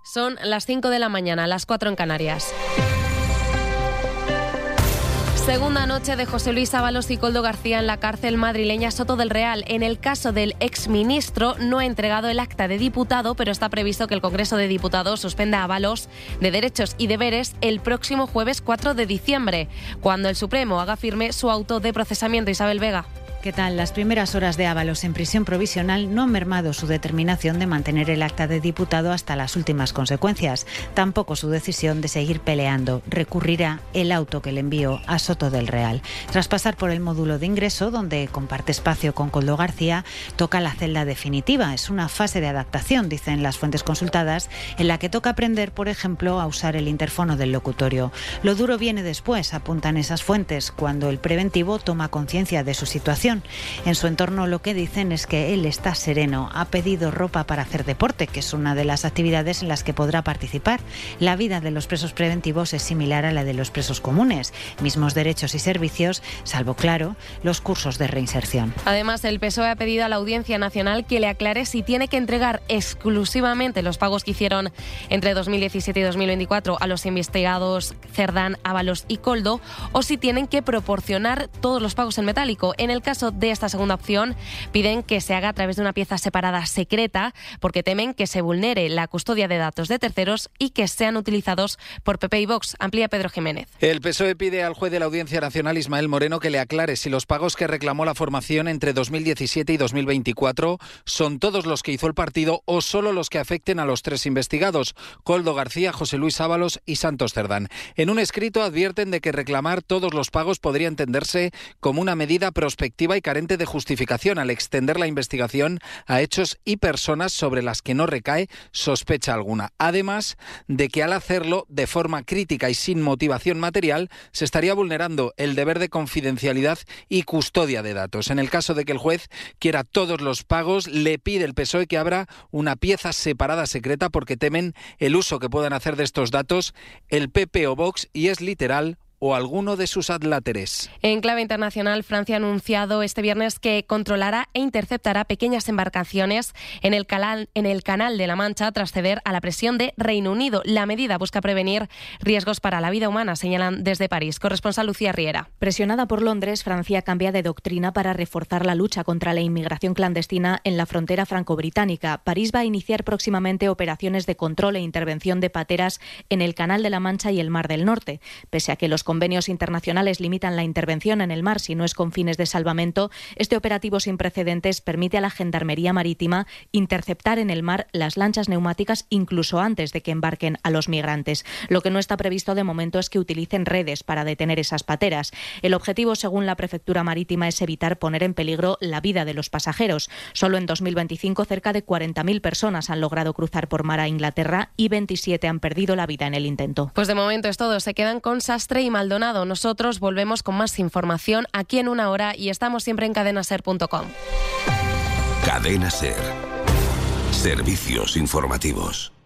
Son las 5 de la mañana, las 4 en Canarias. Segunda noche de José Luis Ábalos y Koldo García en la cárcel madrileña Soto del Real. En el caso del exministro no ha entregado el acta de diputado, pero está previsto que el Congreso de Diputados suspenda a Ábalos de derechos y deberes el próximo jueves 4 de diciembre, cuando el Supremo haga firme su auto de procesamiento. Isabel Vega. ¿Qué tal? Las primeras horas de Ábalos en prisión provisional no han mermado su determinación de mantener el acta de diputado hasta las últimas consecuencias. Tampoco su decisión de seguir peleando. Recurrirá el auto que le envió a Soto del Real. Tras pasar por el módulo de ingreso, donde comparte espacio con Koldo García, toca la celda definitiva. Es una fase de adaptación, dicen las fuentes consultadas, en la que toca aprender, por ejemplo, a usar el interfono del locutorio. Lo duro viene después, apuntan esas fuentes, cuando el preventivo toma conciencia de su situación. En su entorno lo que dicen es que él está sereno, ha pedido ropa para hacer deporte, que es una de las actividades en las que podrá participar. La vida de los presos preventivos es similar a la de los presos comunes, mismos derechos y servicios, salvo, claro, los cursos de reinserción. Además, el PSOE ha pedido a la Audiencia Nacional que le aclare si tiene que entregar exclusivamente los pagos que hicieron entre 2017 y 2024 a los investigados Cerdán, Ábalos y Koldo, o si tienen que proporcionar todos los pagos en metálico. En el caso de esta segunda opción, piden que se haga a través de una pieza separada secreta, porque temen que se vulnere la custodia de datos de terceros y que sean utilizados por PP y Vox. Amplía Pedro Jiménez. El PSOE pide al juez de la Audiencia Nacional, Ismael Moreno, que le aclare si los pagos que reclamó la formación entre 2017 y 2024 son todos los que hizo el partido o solo los que afecten a los tres investigados, Koldo García, José Luis Ábalos y Santos Cerdán. En un escrito advierten de que reclamar todos los pagos podría entenderse como una medida prospectiva y carente de justificación al extender la investigación a hechos y personas sobre las que no recae sospecha alguna. Además de que al hacerlo de forma crítica y sin motivación material se estaría vulnerando el deber de confidencialidad y custodia de datos. En el caso de que el juez quiera todos los pagos, le pide el PSOE que abra una pieza separada secreta porque temen el uso que puedan hacer de estos datos el PP o Vox, y es literal, o alguno de sus adláteres. En clave internacional, Francia ha anunciado este viernes que controlará e interceptará pequeñas embarcaciones en el Canal de la Mancha tras ceder a la presión de Reino Unido. La medida busca prevenir riesgos para la vida humana, señalan desde París. Corresponsal Lucía Riera. Presionada por Londres, Francia cambia de doctrina para reforzar la lucha contra la inmigración clandestina en la frontera franco-británica. París va a iniciar próximamente operaciones de control e intervención de pateras en el Canal de la Mancha y el Mar del Norte. Pese a que los convenios internacionales limitan la intervención en el mar si no es con fines de salvamento, este operativo sin precedentes permite a la Gendarmería Marítima interceptar en el mar las lanchas neumáticas incluso antes de que embarquen a los migrantes. Lo que no está previsto de momento es que utilicen redes para detener esas pateras. El objetivo, según la Prefectura Marítima, es evitar poner en peligro la vida de los pasajeros. Solo en 2025 cerca de 40.000 personas han logrado cruzar por mar a Inglaterra y 27 han perdido la vida en el intento. Pues de momento es todo. Se quedan con Sastre y Maldonado. Nosotros volvemos con más información aquí en una hora y estamos siempre en cadenaser.com. Cadena Ser. Servicios informativos.